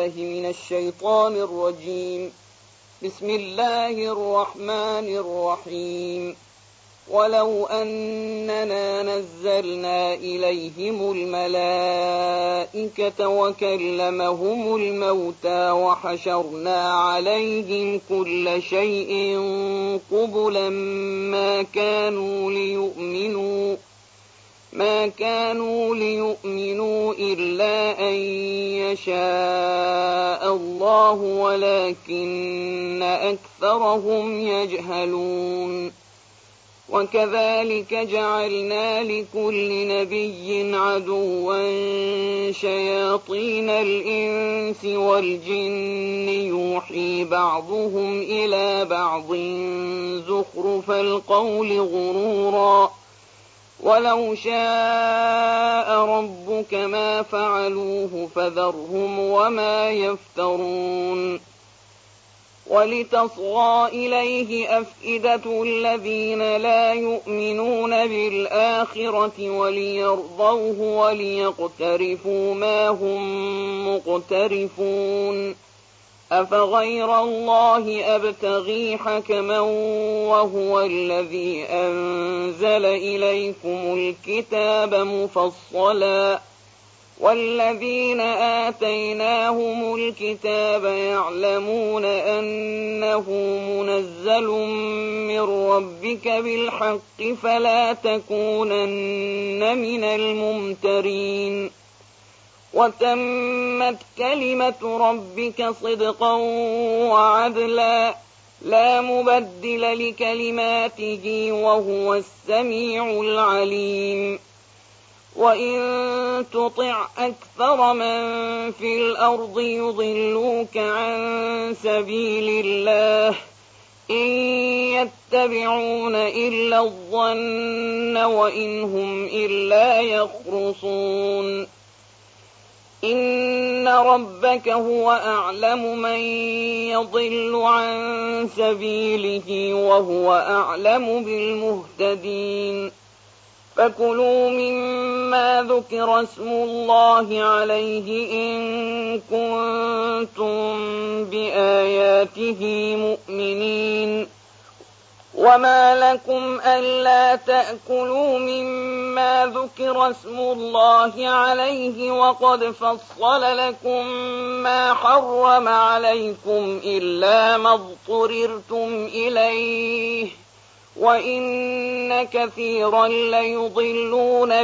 بالله من الشيطان الرجيم. بسم الله الرحمن الرحيم. ولو أننا نزلنا إليهم الملائكة وكلمهم الموتى وحشرنا عليهم كل شيء قبلا ما كانوا ليؤمنوا إلا أن يشاء الله ولكن أكثرهم يجهلون. وكذلك جعلنا لكل نبي عدوا شياطين الإنس والجن يوحي بعضهم إلى بعض زخرف القول غرورا ولو شاء ربك ما فعلوه فذرهم وما يفترون. ولتصغى إليه أفئدة الذين لا يؤمنون بالآخرة وليرضوه وليقترفوا ما هم مقترفون. أفغير الله أبتغي حكما وهو الذي أنزل إليكم الكتاب مفصلا والذين آتيناهم الكتاب يعلمون أنه منزل من ربك بالحق فلا تكونن من الممترين. وتمت كلمة ربك صدقا وعدلا لا مبدل لكلماته وهو السميع العليم. وإن تطع أكثر من في الأرض يضلوك عن سبيل الله إن يتبعون إلا الظن وإن هم إلا يخرصون. إن ربك هو أعلم من يضل عن سبيله وهو أعلم بالمهتدين. فكلوا مما ذكر اسم الله عليه إن كنتم بآياته مؤمنين. وما لكم ألا تأكلوا مما ذكر اسم الله عليه وقد فصل لكم ما حرم عليكم إلا ما اضطررتم إليه وإن كثيرا ليضلون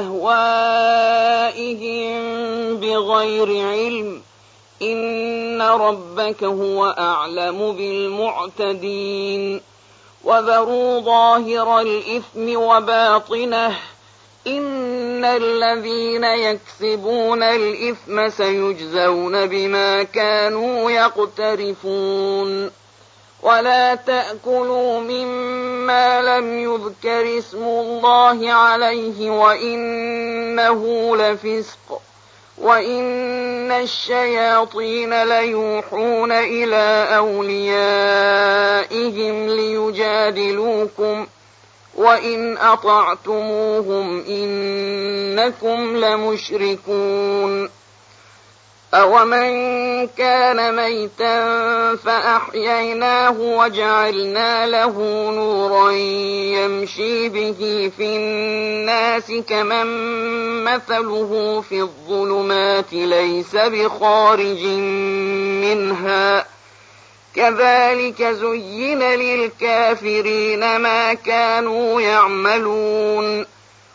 بأهوائهم بغير علم. إن ربك هو أعلم بالمعتدين. وذروا ظاهر الإثم وباطنه إن الذين يكسبون الإثم سيجزون بما كانوا يقترفون. ولا تأكلوا مما لم يذكر اسم الله عليه وإنه لفسق وإن الشياطين ليوحون إلى أوليائهم ليجادلوكم وإن أطعتموهم إنكم لمشركون. أومن كان ميتا فأحييناه وجعلنا له نورا يمشي به في الناس كمن مثله في الظلمات ليس بخارج منها كذلك زين للكافرين ما كانوا يعملون.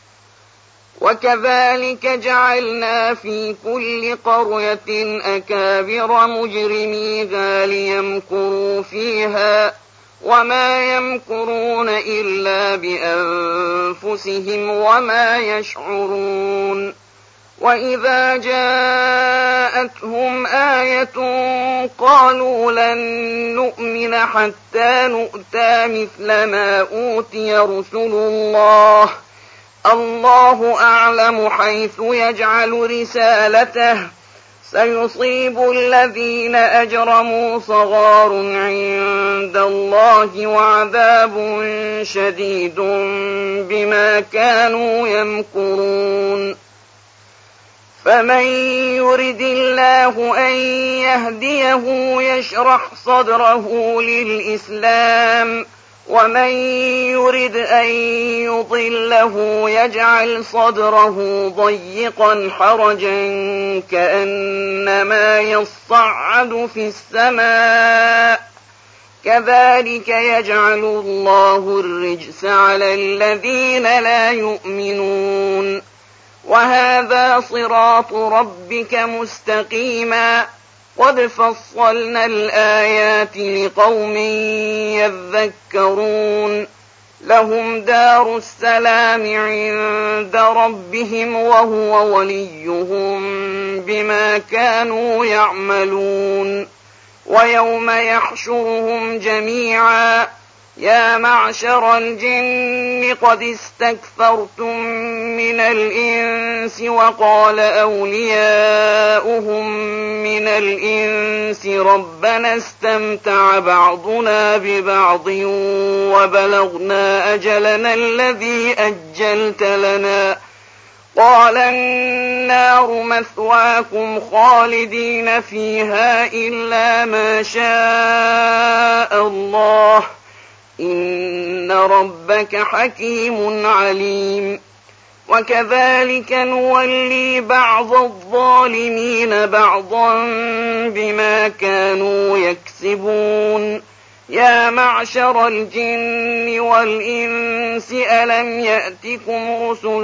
وكذلك جعلنا في كل قرية أكابر مجرميها ليمكروا فيها وما يمكرون إلا بأنفسهم وما يشعرون. وإذا جاءتهم آية قالوا لن نؤمن حتى نؤتى مثل ما أوتي رسل الله أعلم حيث يجعل رسالته سيصيب الذين أجرموا صغار عند الله وعذاب شديد بما كانوا يمكرون. فمن يرد الله أن يهديه يشرح صدره للإسلام ومن يرد أن يضله يجعل صدره ضيقا حرجا كأنما يصعد في السماء كذلك يجعل الله الرجس على الذين لا يؤمنون وهذا صراط ربك مستقيما قد فصلنا الآيات لقوم يذكرون لهم دار السلام عند ربهم وهو وليهم بما كانوا يعملون ويوم يحشرهم جميعا يا معشر الجن قد استكثرتم من الإنس وقال أولياؤهم من الإنس ربنا استمتع بعضنا ببعض وبلغنا أجلنا الذي أجلت لنا قال النار مثواكم خالدين فيها إلا ما شاء الله إن ربك حكيم عليم وكذلك نولي بعض الظالمين بعضا بما كانوا يكسبون يا معشر الجن والإنس ألم يأتكم رسل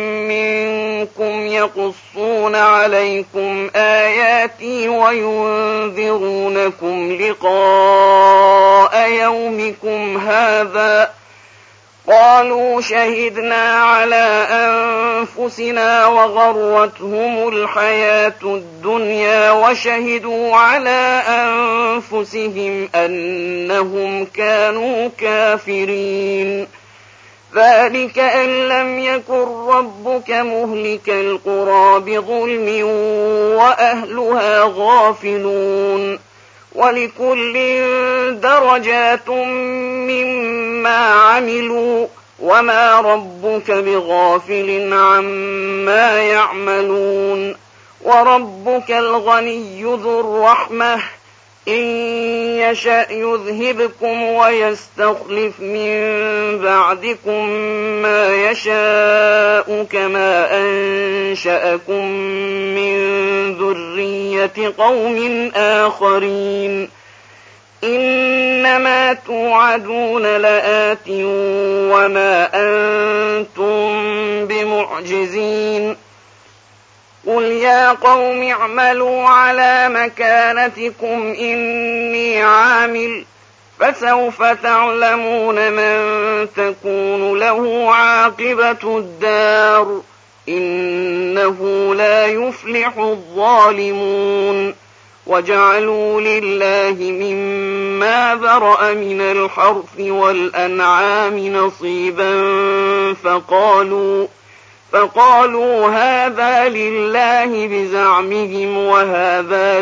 منكم يقصون عليكم آياتي وينذرونكم لقاء يومكم هذا قالوا شهدنا على أنفسنا وغرتهم الحياة الدنيا وشهدوا على أنفسهم أنهم كانوا كافرين ذلك أن لم يكن ربك مهلك القرى بظلم وأهلها غافلون ولكل درجات مما عملوا وما ربك بغافل عما يعملون وربك الغني ذو الرحمة إن يشأ يذهبكم ويستخلف من بعدكم ما يشاء كما أنشأكم من ذرية قوم آخرين إنما توعدون لآت وما أنتم بمعجزين قل يا قوم اعملوا على مكانتكم إني عامل فسوف تعلمون من تكون له عاقبة الدار إنه لا يفلح الظالمون وجعلوا لله مما ذرأ من الحرث والأنعام نصيبا فقالوا هذا لله بزعمهم وهذا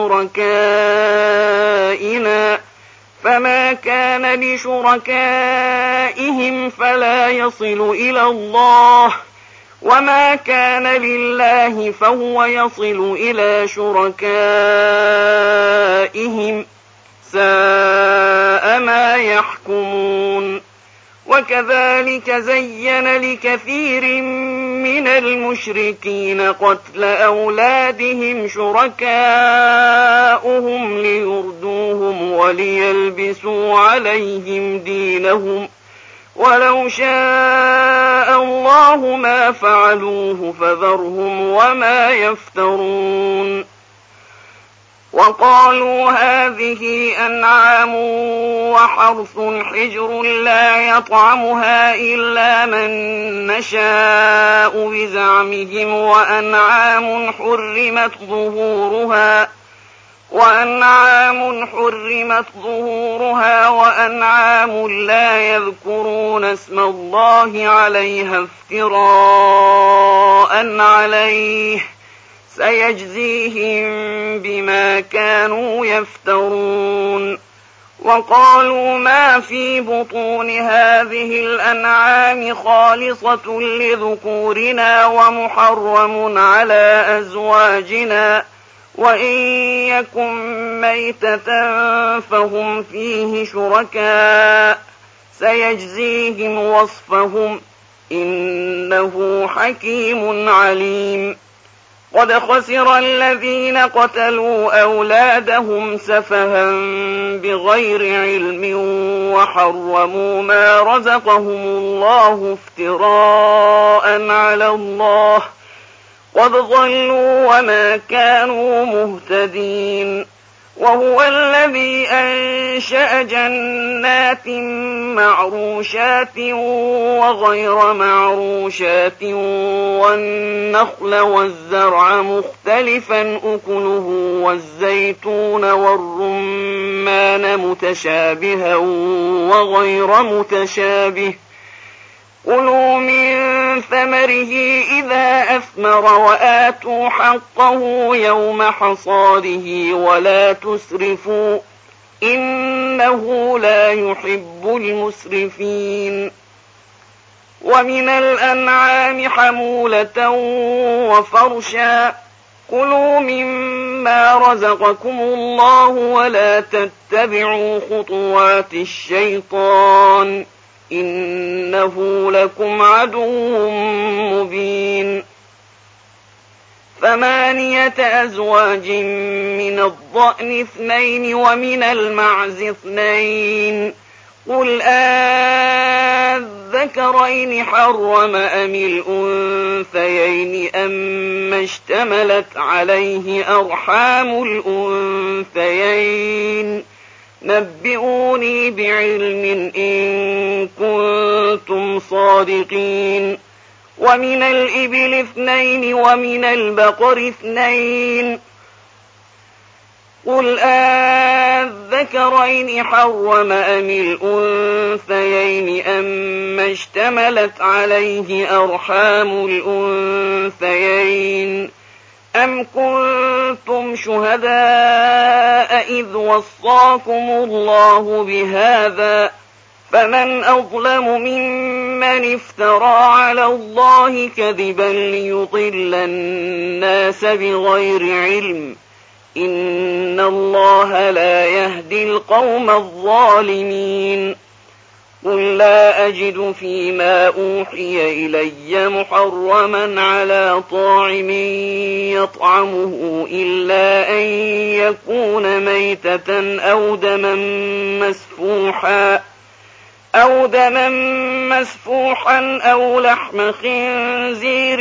لشركائنا فما كان لشركائهم فلا يصل إلى الله وما كان لله فهو يصل إلى شركائهم ساء ما يحكمون وكذلك زين لكثير من المشركين قتل أولادهم شركاؤهم ليردوهم وليلبسوا عليهم دينهم ولو شاء الله ما فعلوه فذرهم وما يفترون وقالوا هذه أنعام وحرث حجر لا يطعمها إلا من نشاء بزعمهم وأنعام حرمت ظهورها وأنعام لا يذكرون اسم الله عليها افتراء عليه سيجزيهم بما كانوا يفترون وقالوا ما في بطون هذه الأنعام خالصة لذكورنا ومحرم على أزواجنا وإن يكن ميتة فهم فيه شركاء سيجزيهم وصفهم إنه حكيم عليم. قد خسر الذين قتلوا أولادهم سفها بغير علم وحرموا ما رزقهم الله افتراء على الله قد ضلوا وما كانوا مهتدين. وهو الذي أنشأ جنات معروشات وغير معروشات والنخل والزرع مختلفا أكله والزيتون والرمان متشابها وغير متشابه كلوا من ثمره إذا أثمر وآتوا حقه يوم حصاده ولا تسرفوا إنه لا يحب المسرفين. ومن الأنعام حمولة وفرشا كلوا مما رزقكم الله ولا تتبعوا خطوات الشيطان إنه لكم عدو مبين. 8 أزواج من الضأن 2 ومن المعز 2 قل أذكرين حرم أم الأنثيين أما اشتملت عليه أرحام الأنثيين نبئوني بعلم إن كنتم صادقين. ومن الإبل 2 ومن البقر 2 قل أذكرين حرم أم الأنثيين أما اشتملت عليه أرحام الأنثيين أم كنتم شهداء إذ وصاكم الله بهذا فمن أظلم ممن افترى على الله كذبا ليضل الناس بغير علم إن الله لا يهدي القوم الظالمين. قل لا أجد فيما أوحي إلي محرما على طاعم يطعمه إلا أن يكون ميتة أو دما مسفوحا أو لحم خنزير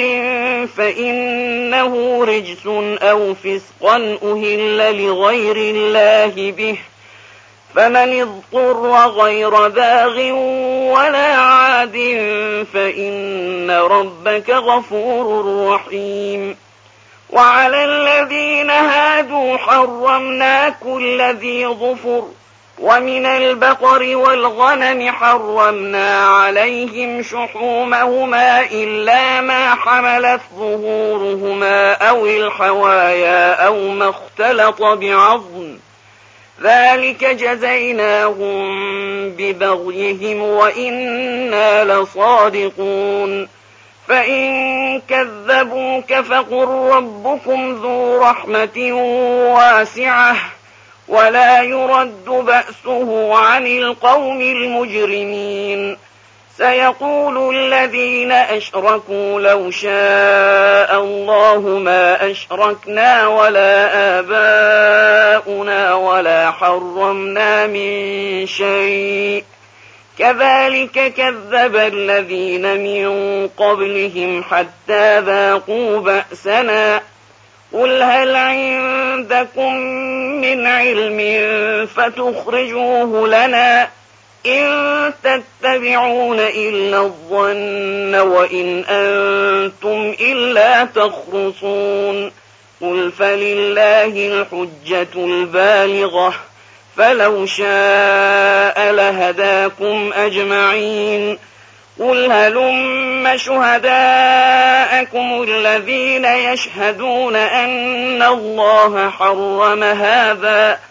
فإنه رجس أو فسقا أهل لغير الله به فمن اضطر غير باغ ولا عاد فإن ربك غفور رحيم. وعلى الذين هادوا حرمنا كل ذي ظفر ومن البقر والغنم حرمنا عليهم شحومهما إلا ما حملت ظهورهما أو الحوايا أو ما اختلط بعظم ذلك جزيناهم ببغيهم وإنا لصادقون. فإن كذبوك فقل ربكم ذو رحمة واسعة ولا يرد بأسه عن القوم المجرمين. سيقول الذين أشركوا لو شاء الله ما أشركنا ولا آباؤنا ولا حرمنا من شيء كذلك كذب الذين من قبلهم حتى ذاقوا بأسنا. قل هل عندكم من علم فتخرجوه لنا إن تتبعون إلا الظن وإن أنتم إلا تخرصون. قل فلله الحجة البالغة فلو شاء لهداكم أجمعين. قل هلم شهداءكم الذين يشهدون أن الله حرم هذا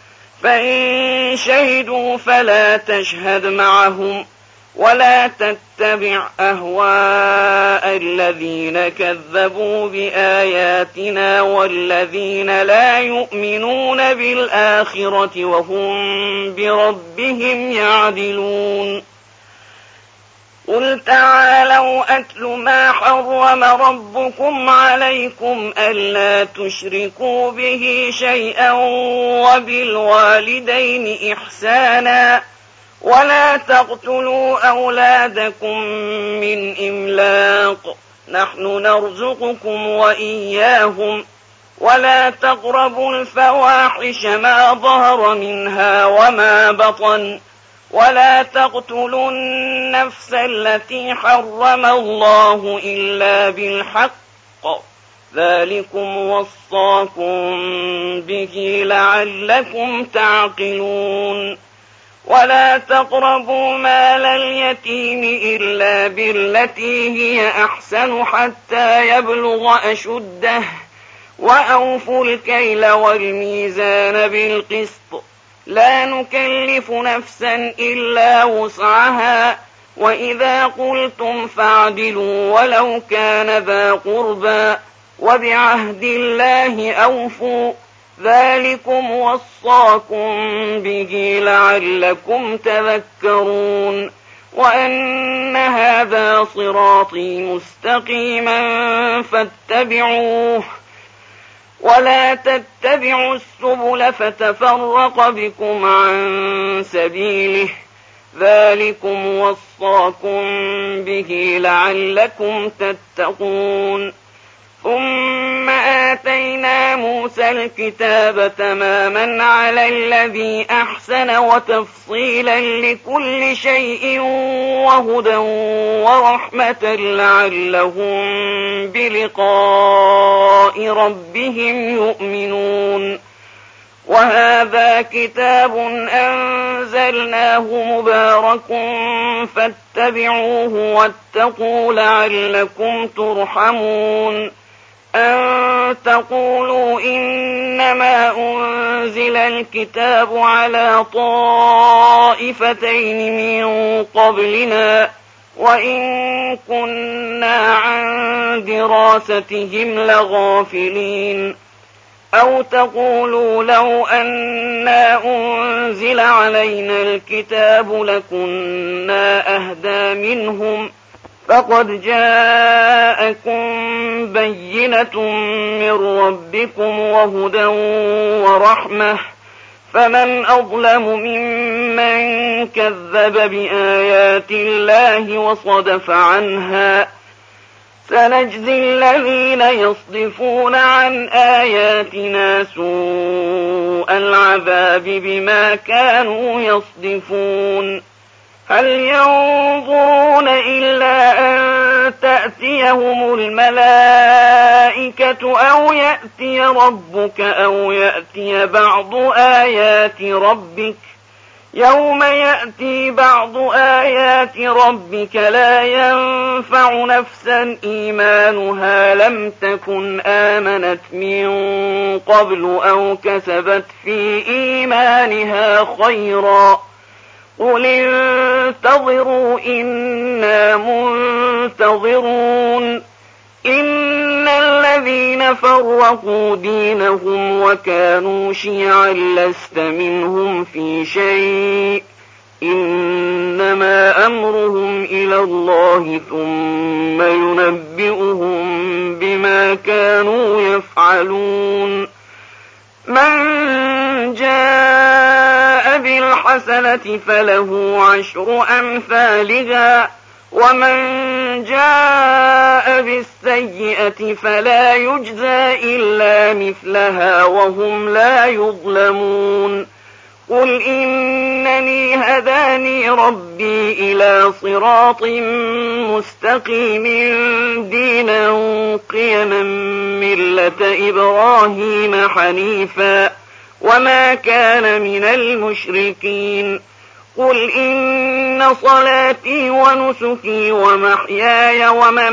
فإن شهدوا فلا تشهد معهم ولا تتبع أهواء الذين كذبوا بآياتنا والذين لا يؤمنون بالآخرة وهم بربهم يعدلون. قل تعالوا أتل ما حرم ربكم عليكم ألا تشركوا به شيئا وبالوالدين إحسانا ولا تقتلوا أولادكم من إملاق نحن نرزقكم وإياهم ولا تقربوا الفواحش ما ظهر منها وما بطن ولا تقتلوا النفس التي حرم الله إلا بالحق ذلكم وصاكم به لعلكم تعقلون. ولا تقربوا مال اليتيم إلا بالتي هي أحسن حتى يبلغ أشده وأوفوا الكيل والميزان بالقسط لا نكلف نفسا إلا وسعها وإذا قلتم فاعدلوا ولو كان ذا قربى وبعهد الله أوفوا ذلكم وصاكم به لعلكم تذكرون. وأن هذا صراطي مستقيما فاتبعوه ولا تتبعوا السبل فتفرق بكم عن سبيله ذلكم وصاكم به لعلكم تتقون. ثم آتينا موسى الكتاب تماما على الذي أحسن وتفصيلا لكل شيء وهدى ورحمة لعلهم بلقاء ربهم يؤمنون. وهذا كتاب أنزلناه مبارك فاتبعوه واتقوا لعلكم ترحمون. أن تقولوا إنما أنزل الكتاب على طائفتين من قبلنا وإن كنا عن دراستهم لغافلين. أو تقولوا لو أنا أنزل علينا الكتاب لكنا أهدى منهم فقد جاءكم بينة من ربكم وهدى ورحمة فمن أظلم ممن كذب بآيات الله وصدف عنها سنجزي الذين يصدفون عن آياتنا سوء العذاب بما كانوا يصدفون. هل ينظرون إلا أن تأتيهم الملائكة أو يأتي ربك أو يأتي بعض آيات ربك يوم يأتي بعض آيات ربك لا ينفع نفسا إيمانها لم تكن آمنت من قبل أو كسبت في إيمانها خيرا قل انتظروا إنا منتظرون. إن الذين فرقوا دينهم وكانوا شيعا لست منهم في شيء إنما أمرهم إلى الله ثم ينبئهم بما كانوا يفعلون. من جاء بالحسنة فله 10 أمثالها ومن جاء بالسيئة فلا يجزى إلا مثلها وهم لا يظلمون. قل إنني هداني ربي إلى صراط مستقيم دينا قيما ملة إبراهيم حنيفا وما كان من المشركين. قل إن صلاتي ونسكي ومحياي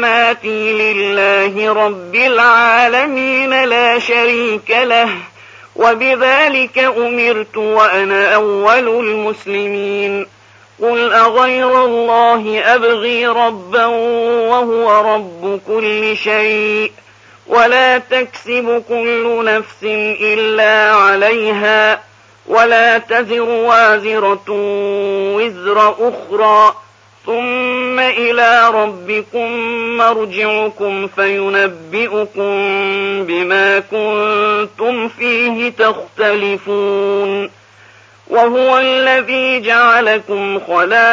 ومماتي لله رب العالمين لا شريك له وبذلك أمرت وأنا أول المسلمين. قل أغير الله أبغي ربا وهو رب كل شيء ولا تكسب كل نفس إلا عليها ولا تزر وازرة وزر أخرى ثم إلى ربكم مرجعكم فينبئكم بما كنتم فيه تختلفون. وهو الذي جعلكم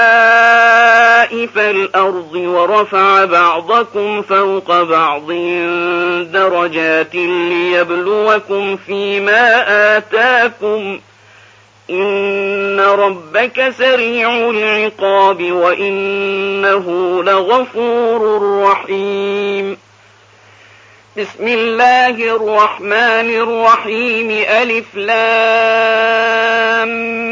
خلائف الأرض ورفع بعضكم فوق بعض درجات ليبلوكم فيما آتاكم إن ربك سريع العقاب وإنه لغفور رحيم. بسم الله الرحمن الرحيم. ألف لام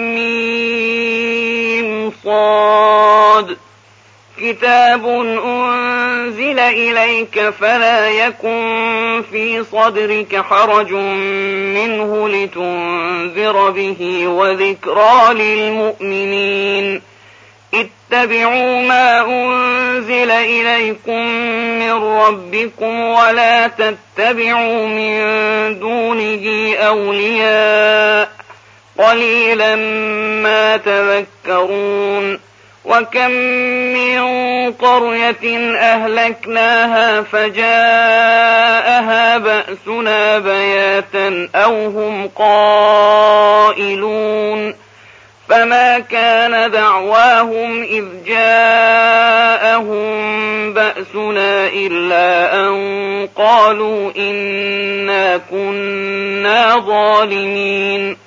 ميم صاد. كتاب أنزل إليك فلا يكن في صدرك حرج منه لتنذر به وذكرى للمؤمنين. اتبعوا ما أنزل إليكم من ربكم ولا تتبعوا من دونه أولياء قليلا ما تذكرون. وكم من قرية أهلكناها فجاءها بأسنا بياتا أو هم قائلون فما كان دعواهم إذ جاءهم بأسنا إلا أن قالوا إنا كنا ظالمين.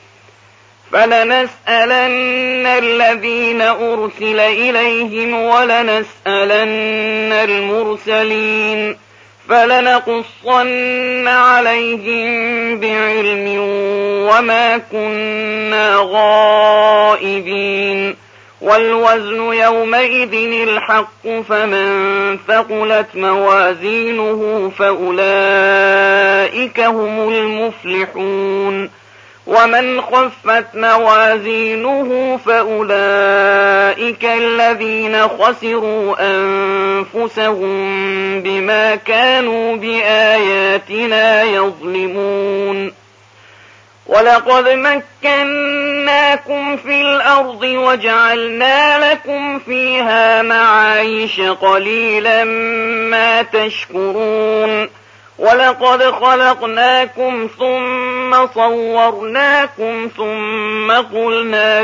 فلنسألن الذين أرسل إليهم ولنسألن المرسلين فلنقصن عليهم بعلم وما كنا غائبين. والوزن يومئذ الحق فمن ثقلت موازينه فأولئك هم المفلحون. ومن خفت موازينه فأولئك الذين خسروا أنفسهم بما كانوا بآياتنا يظلمون. ولقد مكناكم في الأرض وجعلنا لكم فيها معايش قليلا ما تشكرون. ولقد خلقناكم ثم صورناكم ثم قلنا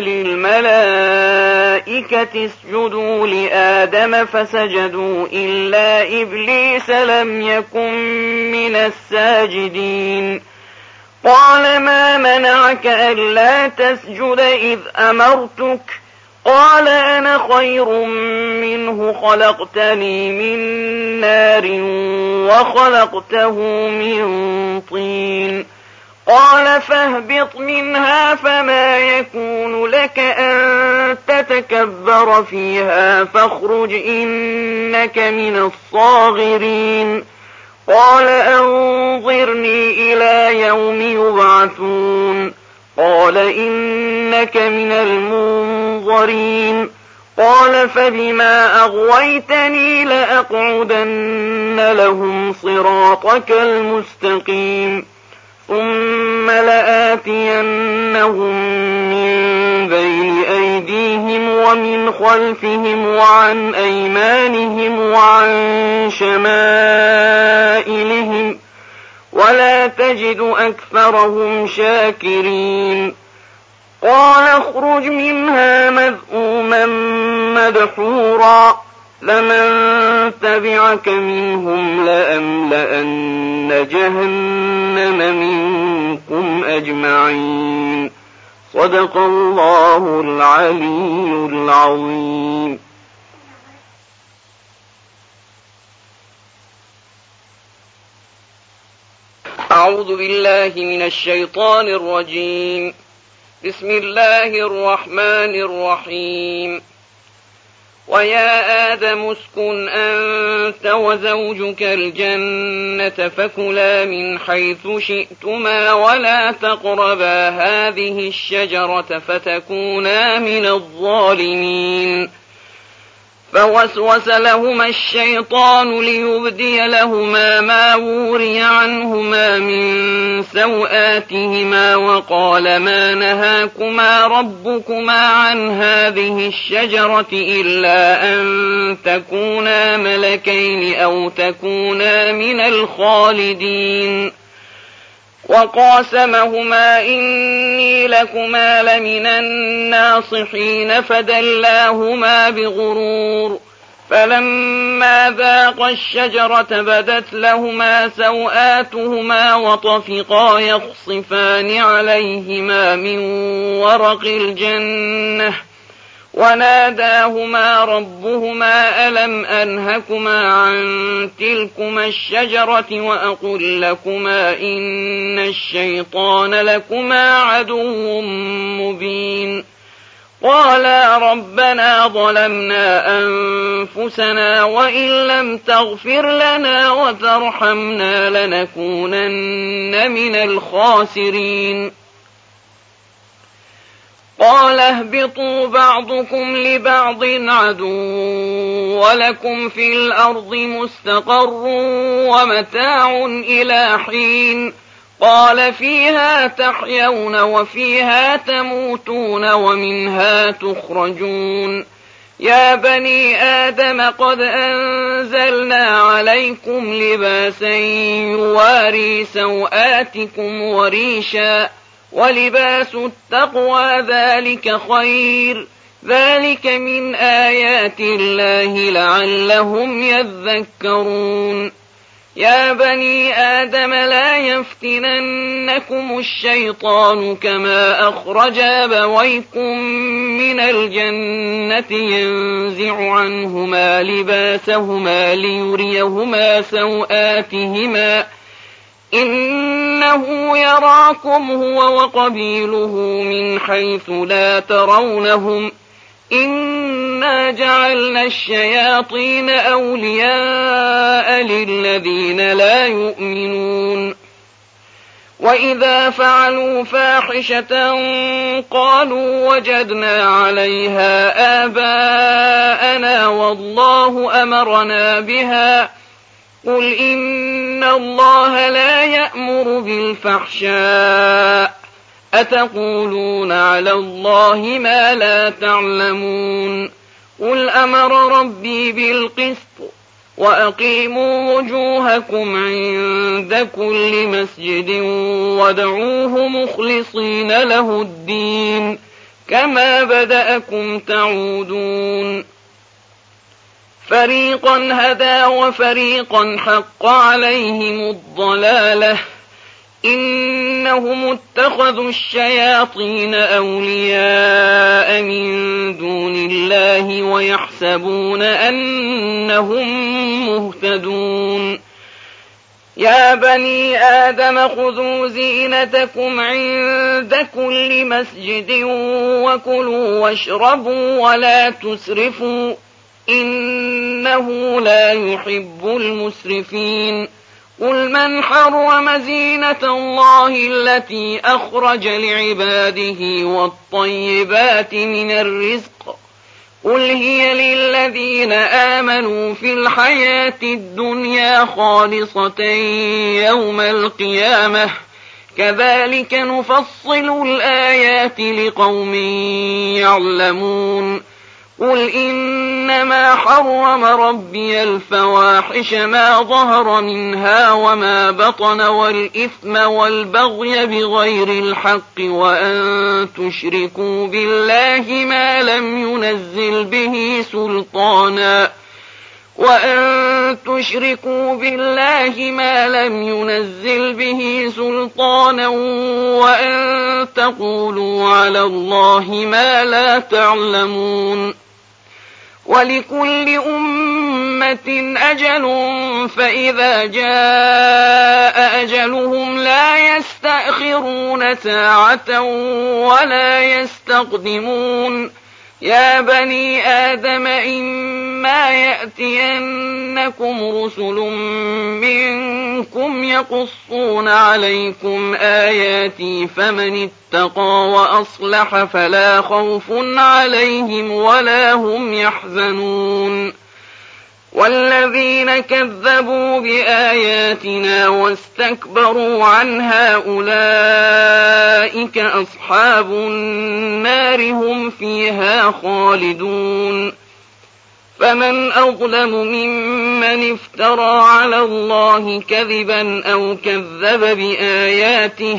للملائكة اسجدوا لآدم فسجدوا إلا إبليس لم يكن من الساجدين. قال ما منعك ألا تسجد إذ أمرتك؟ قال أنا خير منه خلقتني من نار وخلقته من طين. قال فاهبط منها فما يكون لك أن تتكبر فيها فاخرج إنك من الصاغرين. قال أنظرني إلى يوم يبعثون. قال إنك من المنظرين. قال فبما أغويتني لأقعدن لهم صراطك المستقيم ثم لآتينهم من بين أيديهم ومن خلفهم وعن أيمانهم وعن شمائلهم ولا تجد أكثرهم شاكرين. قال اخرج منها مذءوما مدحورا لمن تبعك منهم لأملأن جهنم منكم أجمعين. صدق الله العلي العظيم. أعوذ بالله من الشيطان الرجيم. بسم الله الرحمن الرحيم. ويا آدم اسكن أنت وزوجك الجنة فكلا من حيث شئتما ولا تقربا هذه الشجرة فتكونا من الظالمين. فوسوس لهما الشيطان ليبدي لهما ما وري عنهما من سوآتهما وقال ما نهاكما ربكما عن هذه الشجرة إلا أن تكونا ملكين أو تكونا من الخالدين. وقاسمهما إني لكما لمن الناصحين فدلاهما بغرور. فلما ذاقا الشجرة بدت لهما سوآتهما وطفقا يخصفان عليهما من ورق الجنة وناداهما ربهما ألم أنهكما عن تلكما الشجرة وأقل لكما إن الشيطان لكما عدو مبين. قالا ربنا ظلمنا أنفسنا وإن لم تغفر لنا وترحمنا لنكونن من الخاسرين. قال اهبطوا بعضكم لبعض عدو ولكم في الأرض مستقر ومتاع إلى حين. قال فيها تحيون وفيها تموتون ومنها تخرجون. يا بني آدم قد أنزلنا عليكم لباسا يواري سوآتكم وريشا ولباس التقوى ذلك خير. ذلك من آيات الله لعلهم يذكرون. يا بني آدم لا يفتننكم الشيطان كما أخرج أبويكم من الجنة ينزع عنهما لباسهما ليريهما سوآتهما إنه يراكم هو وقبيله من حيث لا ترونهم إنا جعلنا الشياطين أولياء للذين لا يؤمنون. وإذا فعلوا فاحشة قالوا وجدنا عليها آباءنا والله أمرنا بها. قل إن الله لا يأمر بالفحشاء أتقولون على الله ما لا تعلمون. قل أمر ربي بالقسط وأقيموا وجوهكم عند كل مسجد وادعوه مخلصين له الدين كما بدأكم تعودون. فريقا هدى وفريقا حق عليهم الضلالة إنهم اتخذوا الشياطين أولياء من دون الله ويحسبون أنهم مهتدون. يا بني آدم خذوا زينتكم عند كل مسجد وكلوا واشربوا ولا تسرفوا إنه لا يحب المسرفين. قل من حرم زينة الله التي أخرج لعباده والطيبات من الرزق قل هي للذين آمنوا في الحياة الدنيا خالصة يوم القيامة كذلك نفصل الآيات لقوم يعلمون. قل إنما حرم ربي الفواحش ما ظهر منها وما بطن والإثم والبغي بغير الحق وأن تشركوا بالله ما لم ينزل به سلطانا وأن تقولوا على الله ما لا تعلمون. ولكل أمة أجل فإذا جاء أجلهم لا يستأخرون ساعة ولا يستقدمون. يا بني آدم إما يأتينكم رسل منكم يقصون عليكم آياتي فمن اتقى وأصلح فلا خوف عليهم ولا هم يحزنون والذين كذبوا بآياتنا واستكبروا عنها أولئك أصحاب النار هم فيها خالدون فمن أظلم ممن افترى على الله كذبا أو كذب بآياته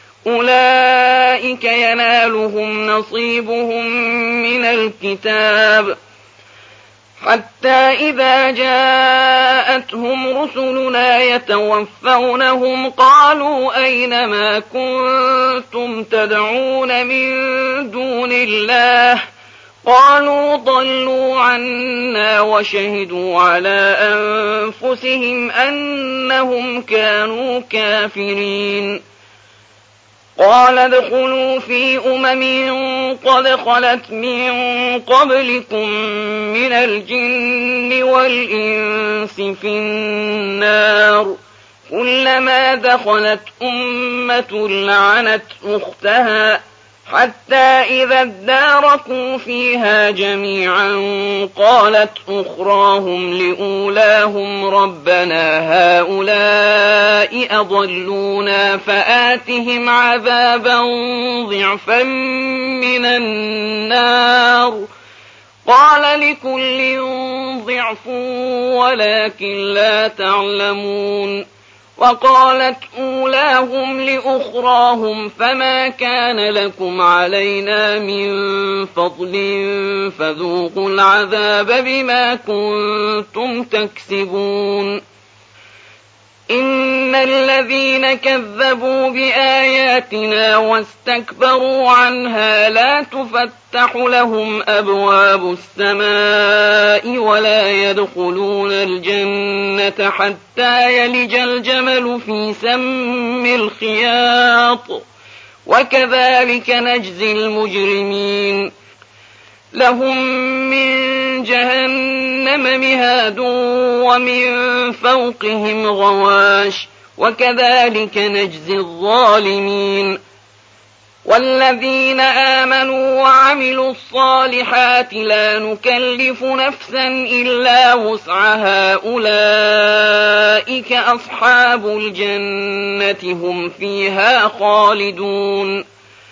أولئك ينالهم نصيبهم من الكتاب حتى إذا جاءتهم رسلنا يتوفونهم قالوا أين ما كنتم تدعون من دون الله قالوا ضلوا عنا وشهدوا على أنفسهم أنهم كانوا كافرين قال ادخلوا في قد خلت من قبلكم من الجن والإنس في النار كلما دخلت أمة لعنت أختها حتى إذا اداركوا فيها جميعا قالت أخراهم لأولاهم ربنا هؤلاء أضلونا فآتهم عذابا ضعفا من النار قال لكل ضعف ولكن لا تعلمون وقالت أولاهم لأخراهم فما كان لكم علينا من فضل فذوقوا العذاب بما كنتم تكسبون إن الذين كذبوا بآياتنا واستكبروا عنها لا تفتح لهم أبواب السماء ولا يدخلون الجنة حتى يلج الجمل في سم الخياط وكذلك نجزي المجرمين لهم من جهنم مهاد ومن فوقهم غواش وكذلك نجزي الظالمين والذين آمنوا وعملوا الصالحات لا نكلف نفسا إلا وسعها أولئك أصحاب الجنة هم فيها خالدون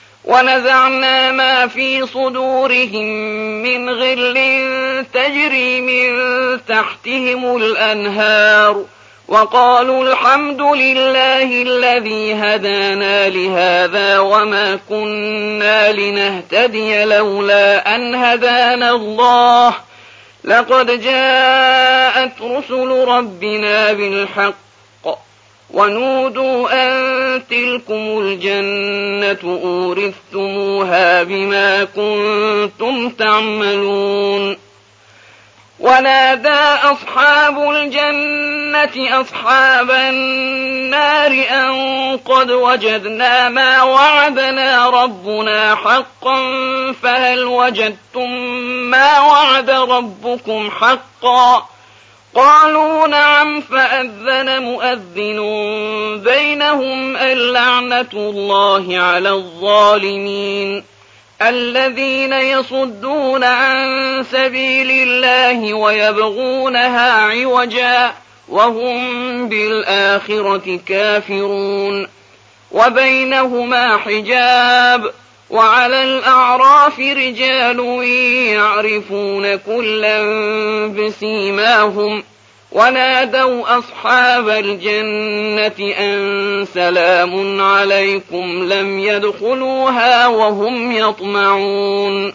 ونزعنا ما في صدورهم من غل تجري من تحتهم الأنهار وقالوا الحمد لله الذي هدانا لهذا وما كنا لنهتدي لولا أن هدانا الله لقد جاءت رسل ربنا بالحق ونودوا أن تلكم الجنة أورثتموها بما كنتم تعملون ونادى أصحاب الجنة أصحاب النار أن قد وجدنا ما وعدنا ربنا حقا فهل وجدتم ما وعد ربكم حقا قالوا نعم فأذن مؤذن بينهم اللعنة الله على الظالمين الذين يصدون عن سبيل الله ويبغونها عوجا وهم بالآخرة كافرون وبينهما حجاب وعلى الأعراف رجال يعرفون كلا بسيماهم ونادوا أصحاب الجنة أن سلام عليكم لم يدخلوها وهم يطمعون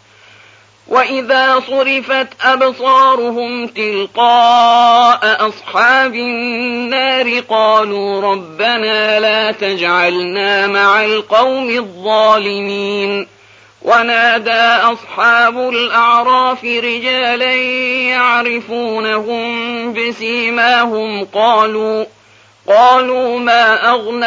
وإذا صرفت أبصارهم تلقاء أصحاب النار قالوا ربنا لا تجعلنا مع القوم الظالمين ونادى أصحاب الأعراف رجالا يعرفونهم بسيماهم قالوا ما أغنى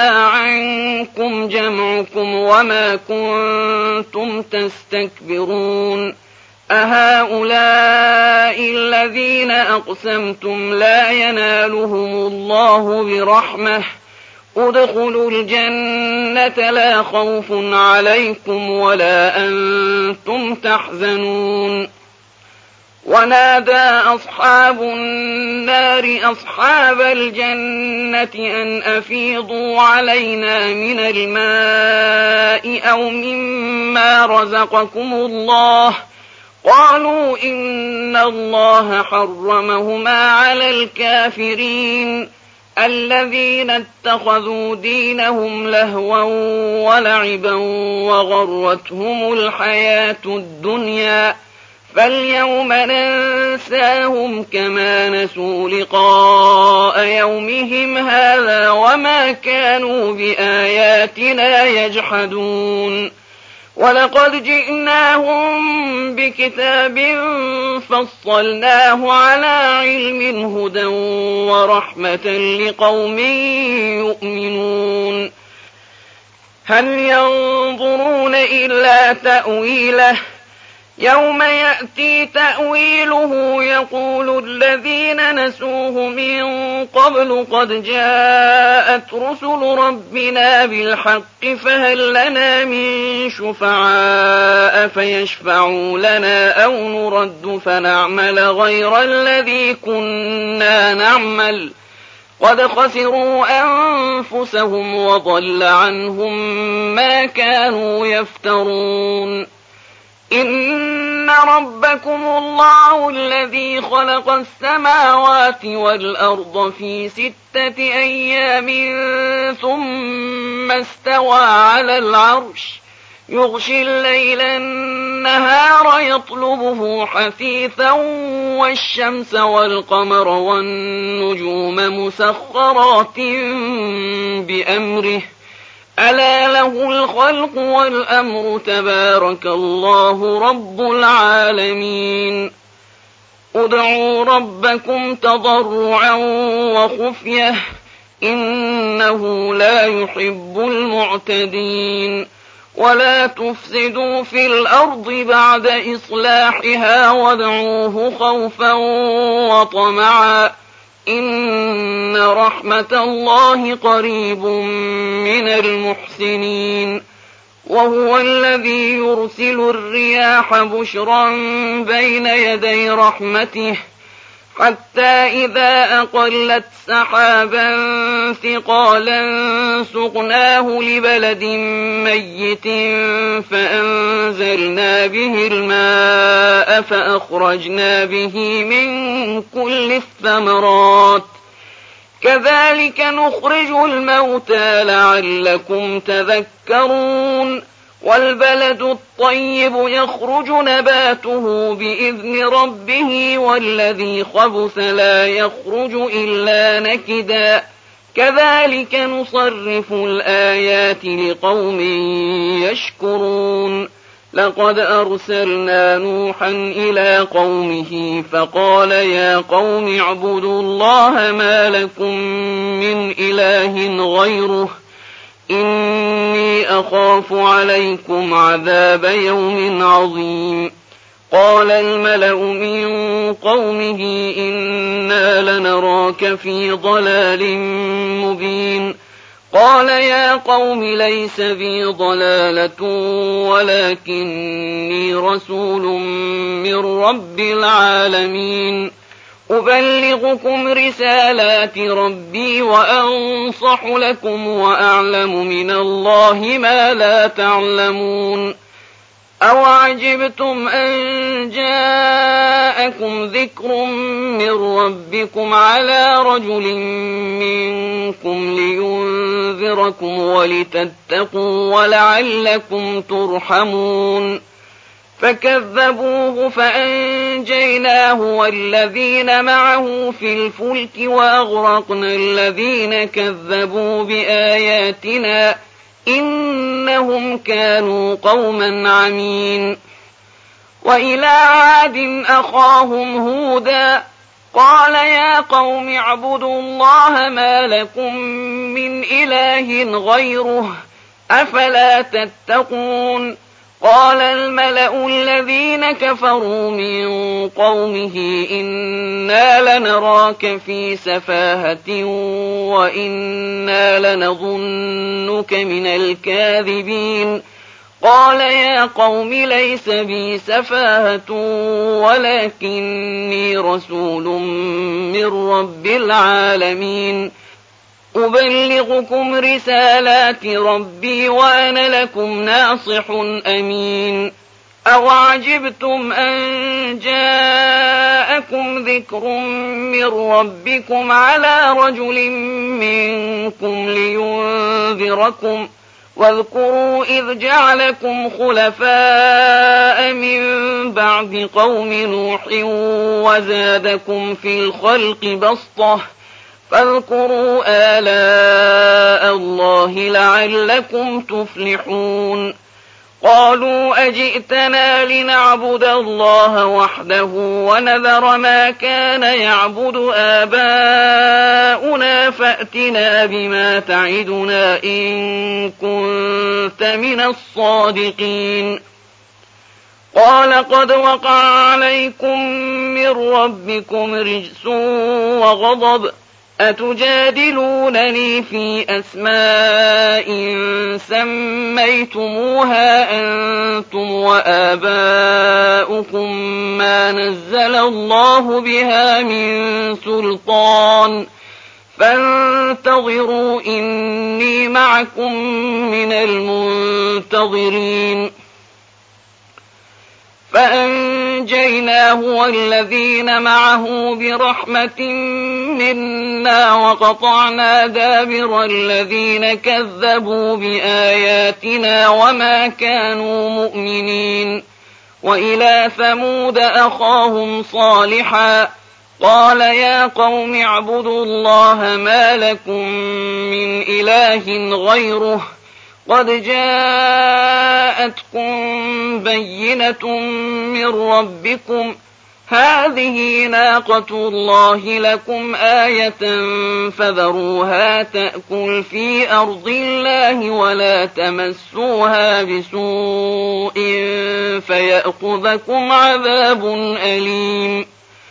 عنكم جمعكم وما كنتم تستكبرون أهؤلاء الذين أقسمتم لا ينالهم الله برحمة ادخلوا الجنة لا خوف عليكم ولا أنتم تحزنون ونادى أصحاب النار أصحاب الجنة أن أفيضوا علينا من الماء أو مما رزقكم الله قالوا إن الله حرمهما على الكافرين الذين اتخذوا دينهم لهوا ولعبا وغرتهم الحياة الدنيا فاليوم ننساهم كما نسوا لقاء يومهم هذا وما كانوا بآياتنا يجحدون ولقد جئناهم بكتاب فصلناه على علم هدى ورحمة لقوم يؤمنون هل ينظرون إلا تأويله يوم يأتي تأويله يقول الذين نسوه من قبل قد جاءت رسل ربنا بالحق فهل لنا من شفعاء فيشفعوا لنا أو نرد فنعمل غير الذي كنا نعمل قد خسروا أنفسهم وضل عنهم ما كانوا يفترون إن ربكم الله الذي خلق السماوات والأرض في 6 أيام ثم استوى على العرش يغشي الليل النهار يطلبه حثيثا والشمس والقمر والنجوم مسخرات بأمره ألا له الخلق والأمر تبارك الله رب العالمين ادعوا ربكم تضرعا وخفية إنه لا يحب المعتدين ولا تفسدوا في الأرض بعد إصلاحها وادعوه خوفا وطمعا إن رحمة الله قريب من المحسنين وهو الذي يرسل الرياح بشرا بين يدي رحمته حتى إذا أقلت سحابا ثقالا سقناه لبلد ميت فأنزلنا به الماء فأخرجنا به من كل الثمرات كذلك نخرج الموتى لعلكم تذكرون والبلد الطيب يخرج نباته بإذن ربه والذي خبث لا يخرج إلا نكدا كذلك نصرف الآيات لقوم يشكرون لقد أرسلنا نوحا إلى قومه فقال يا قوم اعبدوا الله ما لكم من إله غيره إني أخاف عليكم عذاب يوم عظيم قال الملأ من قومه إنا لنراك في ضلال مبين قال يا قوم ليس بي ضلالة ولكني رسول من رب العالمين أبلغكم رسالات ربي وأنصح لكم وأعلم من الله ما لا تعلمون أوعجبتم أن جاءكم ذكر من ربكم على رجل منكم لينذركم ولتتقوا ولعلكم ترحمون فكذبوه فأنجيناه والذين معه في الفلك وأغرقنا الذين كذبوا بآياتنا إنهم كانوا قوما عمين وإلى عاد أخاهم هودا قال يا قوم اعبدوا الله ما لكم من إله غيره أفلا تتقون قال الملأ الذين كفروا من قومه إنا لنراك في سفاهة وإنا لنظنك من الكاذبين قال يا قوم ليس بي سفاهة ولكني رسول من رب العالمين أبلغكم رسالات ربي وأنا لكم ناصح أمين أوعجبتم أن جاءكم ذكر من ربكم على رجل منكم لينذركم واذكروا إذ جعلكم خلفاء من بعد قوم نوح وزادكم في الخلق بسطة فاذكروا آلاء الله لعلكم تفلحون قالوا أجئتنا لنعبد الله وحده ونذر ما كان يعبد آباؤنا فأتنا بما تعدنا إن كنت من الصادقين قال قد وقع عليكم من ربكم رجس وغضب أتجادلونني في أسماء سميتموها أنتم وآباؤكم ما نزل الله بها من سلطان فانتظروا إني معكم من المنتظرين فأنجيناه والذين معه برحمة منا وقطعنا دابر الذين كذبوا بآياتنا وما كانوا مؤمنين وإلى ثمود أخاهم صالحا قال يا قوم اعبدوا الله ما لكم من إله غيره قد جاءتكم بينة من ربكم هذه ناقة الله لكم آية فذروها تأكل في أرض الله ولا تمسوها بسوء فيأخذكم عذاب أليم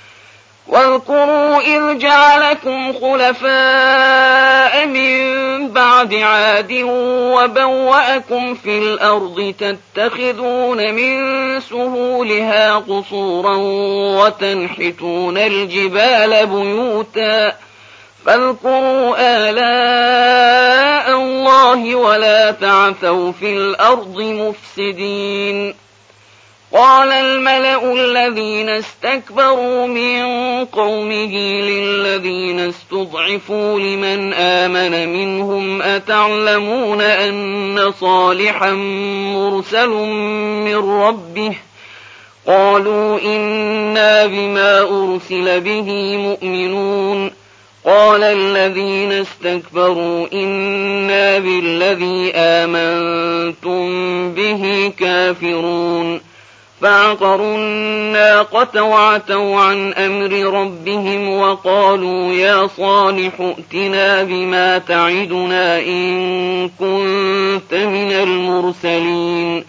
واذكروا إذ جعلكم خلفاء من بعد عاد وبوأكم في الأرض تتخذون من سهولها قصورا وتنحتون الجبال بيوتا فاذكروا آلاء الله ولا تعثوا في الأرض مفسدين قال الملأ الذين استكبروا من قومه للذين استضعفوا لمن آمن منهم أتعلمون أن صالحا مرسل من ربه قالوا إنا بما أرسل به مؤمنون قال الذين استكبروا إنا بالذي آمنتم به كافرون فعقروا الناقة وعتوا عن أمر ربهم وقالوا يا صالح ائتنا بما تعدنا إن كنت من المرسلين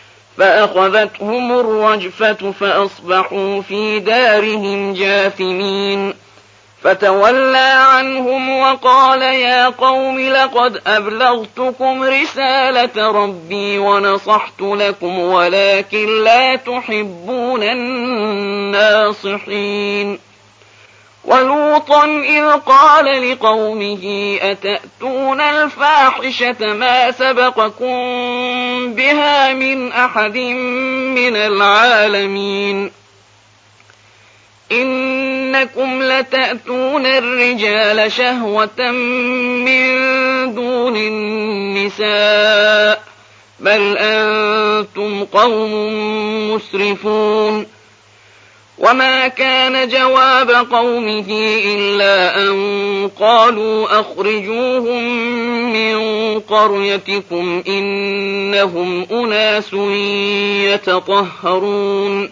فأخذتهم الرجفة فأصبحوا في دارهم جاثمين فتولى عنهم وقال يا قوم لقد أبلغتكم رسالة ربي ونصحت لكم ولكن لا تحبون الناصحين ولوطا إذ قال لقومه أتأتون الفاحشة ما سبقكم بها من أحد من العالمين إنكم لتأتون الرجال شهوة من دون النساء بل أنتم قوم مسرفون وما كان جواب قومه إلا أن قالوا أخرجوهم من قريتكم إنهم أناس يتطهرون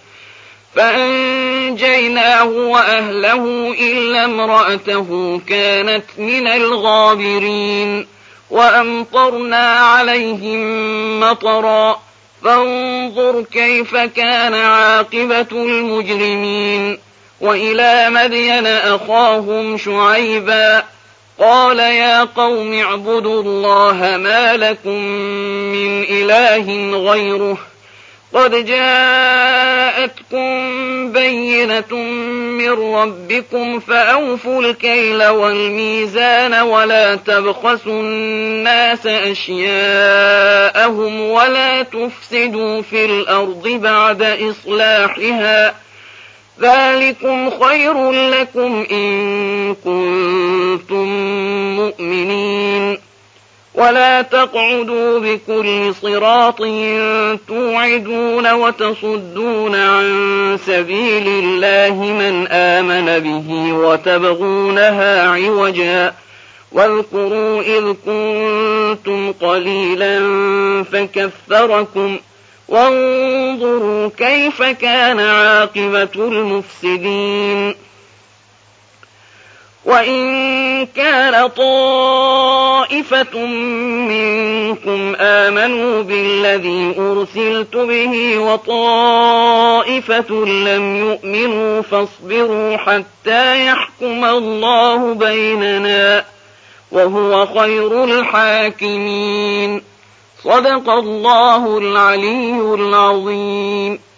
فأنجيناه وأهله إلا امرأته كانت من الغابرين وأمطرنا عليهم مطرا فانظر كيف كان عاقبة المجرمين. وإلى مدين أخاهم شعيبا قال يا قوم اعبدوا الله ما لكم من إله غيره قد جاءتكم بينة من ربكم فأوفوا الكيل والميزان ولا تبخسوا الناس أشياءهم ولا تفسدوا في الأرض بعد إصلاحها ذلكم خير لكم إن كنتم مؤمنين. ولا تقعدوا بكل صراط توعدون وتصدون عن سبيل الله من آمن به وتبغونها عوجا واذكروا إذ كنتم قليلا فكثركم وانظروا كيف كان عاقبة المفسدين. وإن كان طائفة منكم آمنوا بالذي أرسلت به وطائفة لم يؤمنوا فاصبروا حتى يحكم الله بيننا وهو خير الحاكمين. صدق الله العلي العظيم.